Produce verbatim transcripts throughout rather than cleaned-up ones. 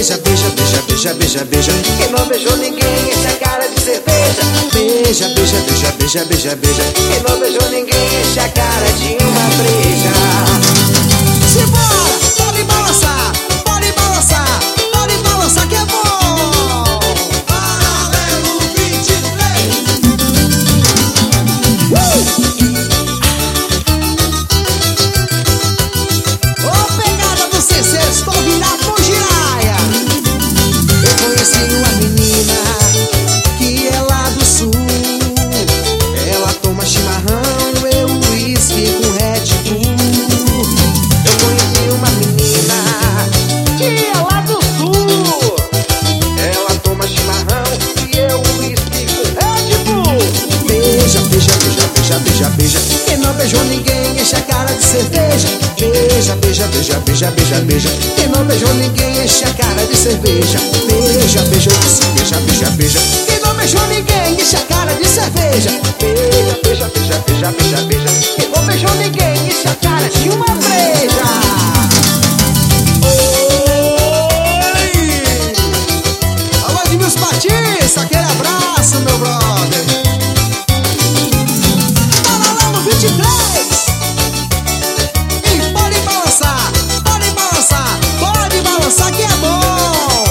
Beija, beija, beija, beija, beija, beija. Quem não beijou ninguém, enche a cara de cerveja. Beija, beija, beija, beija, beija, beija. Quem não beijou ninguém, enche a cara de uma breja. Simbora, pode balançar, pode balançar, pode balançar que é bom. Paralelo vinte e três. Uh! Ô pegada do C C, estou virado com giraia. Eu conheci uma menina que é lá do sul. Ela toma chimarrão, eu uísque com Red Bull. Eu conheci uma menina Que é lá do sul. Ela toma chimarrão e eu uísque com Red Bull. beija, beija, beija, beija, beija, beija. Quem não beijou ninguém, enche a cara de cerveja. Beija, beija, beija, beija, beija, beija. Quem não beijou ninguém, enche a cara de cerveja. Beija, beija, beija, beija, beija. Quem não beijou ninguém, enche a cara de cerveja. Beija, beija, beija, beija, beija, beija. Quem não beijou ninguém, enche a cara de uma breja. Oi! Alô, Edmilson Batista, aquele abraço, meu brother. Paralelo vinte e três. E pode balançar, pode balançar, pode balançar que é bom.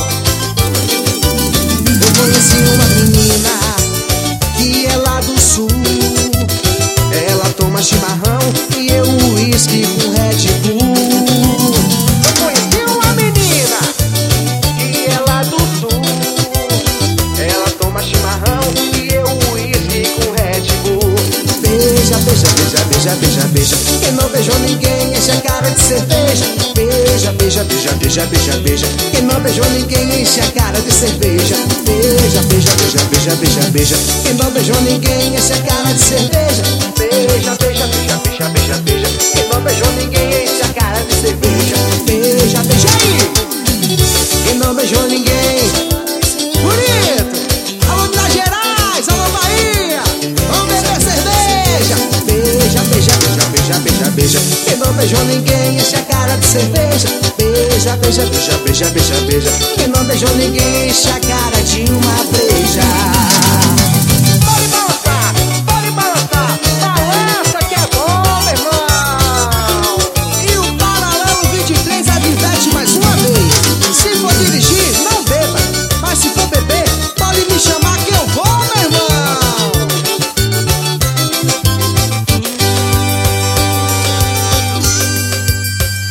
Eu conheci uma menina que é lá do sul. Ela toma chimarrão e eu uísque com Red Bull. Eu conheci uma menina que é lá do sul. Ela toma chimarrão e eu uísque com Red Bull. Beija, beija, beija, beija, beija, beija. Quem não beijou ninguém, enche a cara de cerveja. Beija, beija, beija, beija, beija, beija. Quem não beijou ninguém, enche a cara de cerveja. Beija, beija, beija, beija, beija, beija. Quem não beijou ninguém, enche a cara de cerveja. Beija, beija, beija, beija, beija, beija. Quem não beijou ninguém, enche a cara de cerveja. Beija, beija aí. Quem não beijou ninguém. Bonito. Alô, Minas Gerais, alô, Bahia. Vamos beber cerveja. Beija, beija, beija, beija, beija, beija. Quem não beijou ninguém, enche a cara de cerveja. Beija, beija, beija, beija, beija, beija. Quem não beijou ninguém, enche a cara de uma breja.